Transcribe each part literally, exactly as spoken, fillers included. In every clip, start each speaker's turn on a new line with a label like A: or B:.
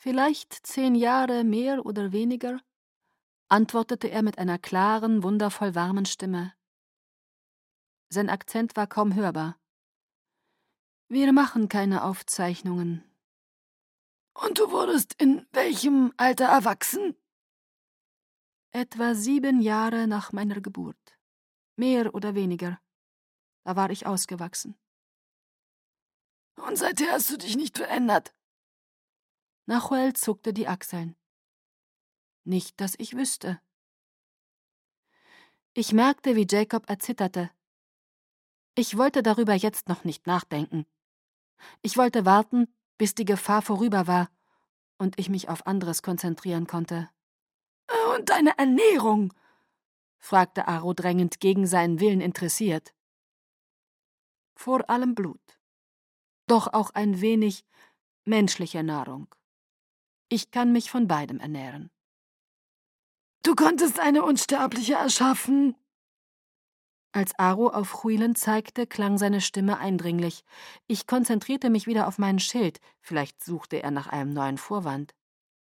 A: »Vielleicht zehn Jahre mehr oder weniger«, antwortete er mit einer klaren, wundervoll warmen Stimme. Sein Akzent war kaum hörbar. »Wir machen keine Aufzeichnungen.«
B: »Und du wurdest in welchem Alter erwachsen?«
A: »Etwa sieben Jahre nach meiner Geburt. Mehr oder weniger. Da war ich ausgewachsen.«
B: »Und seither hast du dich nicht verändert?«
A: Nahuel zuckte die Achseln. »Nicht, dass ich wüsste.« Ich merkte, wie Jacob erzitterte. Ich wollte darüber jetzt noch nicht nachdenken. Ich wollte warten, bis die Gefahr vorüber war und ich mich auf anderes konzentrieren konnte.
B: »Und deine Ernährung?«
A: fragte Aro drängend, gegen seinen Willen interessiert. »Vor allem Blut. Doch auch ein wenig menschliche Nahrung. Ich kann mich von beidem ernähren.«
B: »Du konntest eine Unsterbliche erschaffen?«
A: Als Aro auf Huilen zeigte, klang seine Stimme eindringlich. Ich konzentrierte mich wieder auf meinen Schild. Vielleicht suchte er nach einem neuen Vorwand.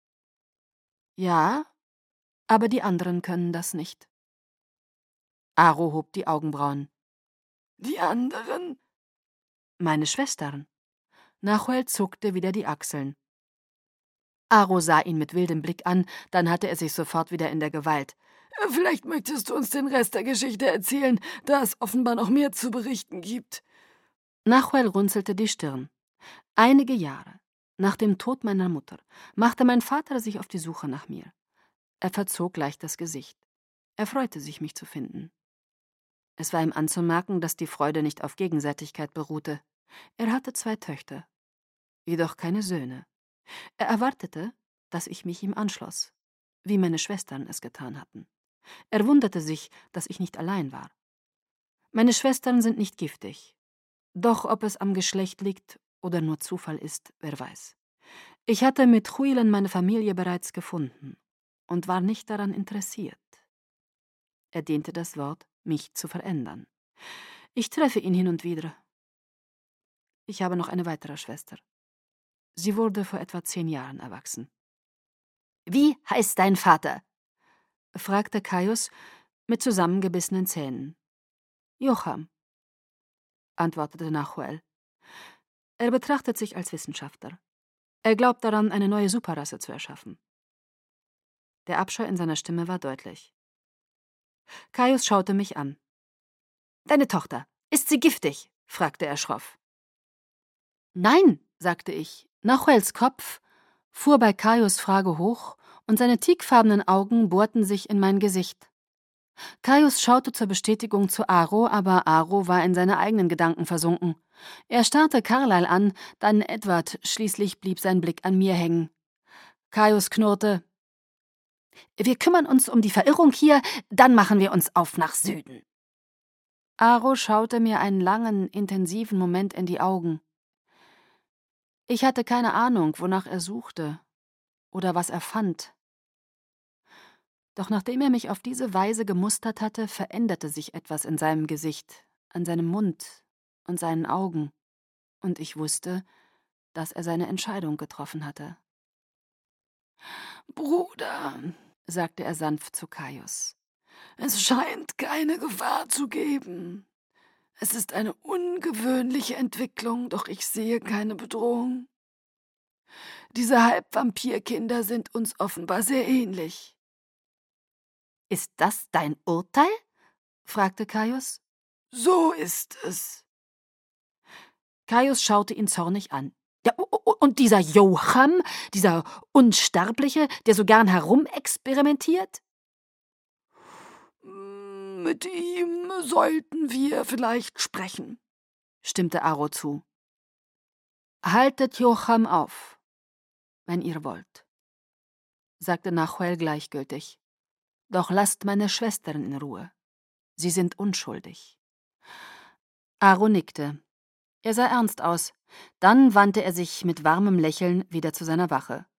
A: »Ja, aber die anderen können das nicht.« Aro hob die Augenbrauen.
B: »Die anderen?«
A: »Meine Schwestern.« Nahuel zuckte wieder die Achseln. Aro sah ihn mit wildem Blick an, dann hatte er sich sofort wieder in der Gewalt.
B: »Vielleicht möchtest du uns den Rest der Geschichte erzählen, da es offenbar noch mehr zu berichten gibt.«
A: Nahuel runzelte die Stirn. Einige Jahre nach dem Tod meiner Mutter machte mein Vater sich auf die Suche nach mir. Er verzog leicht das Gesicht. Er freute sich, mich zu finden. Es war ihm anzumerken, dass die Freude nicht auf Gegenseitigkeit beruhte. Er hatte zwei Töchter, jedoch keine Söhne. Er erwartete, dass ich mich ihm anschloss, wie meine Schwestern es getan hatten. Er wunderte sich, dass ich nicht allein war. Meine Schwestern sind nicht giftig. Doch ob es am Geschlecht liegt oder nur Zufall ist, wer weiß. Ich hatte mit Huilen meine Familie bereits gefunden und war nicht daran interessiert. Er dehnte das Wort, mich zu verändern. Ich treffe ihn hin und wieder. Ich habe noch eine weitere Schwester. Sie wurde vor etwa zehn Jahren erwachsen. »Wie heißt dein Vater?« fragte Caius mit zusammengebissenen Zähnen. »Jocham«, antwortete Nahuel. Er betrachtet sich als Wissenschaftler. Er glaubt daran, eine neue Superrasse zu erschaffen. Der Abscheu in seiner Stimme war deutlich. Caius schaute mich an. »Deine Tochter, ist sie giftig?« fragte er schroff. »Nein«, sagte ich. Nahuels Kopf fuhr bei Caius' Frage hoch und seine teakfarbenen Augen bohrten sich in mein Gesicht. Caius schaute zur Bestätigung zu Aro, aber Aro war in seine eigenen Gedanken versunken. Er starrte Carlyle an, dann Edward, schließlich blieb sein Blick an mir hängen. Caius knurrte: »Wir kümmern uns um die Verirrung hier, dann machen wir uns auf nach Süden.« Aro schaute mir einen langen, intensiven Moment in die Augen. Ich hatte keine Ahnung, wonach er suchte oder was er fand. Doch nachdem er mich auf diese Weise gemustert hatte, veränderte sich etwas in seinem Gesicht, an seinem Mund und seinen Augen, und ich wusste, dass er seine Entscheidung getroffen hatte.
B: »Bruder«, sagte er sanft zu Caius, »es scheint keine Gefahr zu geben. Es ist eine ungewöhnliche Entwicklung, doch ich sehe keine Bedrohung. Diese Halbvampirkinder sind uns offenbar sehr ähnlich.«
A: »Ist das dein Urteil?« fragte Caius.
B: »So ist es.«
A: Caius schaute ihn zornig an. »Ja, und dieser Jocham, dieser Unsterbliche, der so gern herumexperimentiert?«
B: »Mit ihm sollten wir vielleicht sprechen«,
A: stimmte Aro zu. »Haltet Jocham auf, wenn ihr wollt«, sagte Nahuel gleichgültig. »Doch lasst meine Schwestern in Ruhe. Sie sind unschuldig.« Aro nickte. Er sah ernst aus. Dann wandte er sich mit warmem Lächeln wieder zu seiner Wache.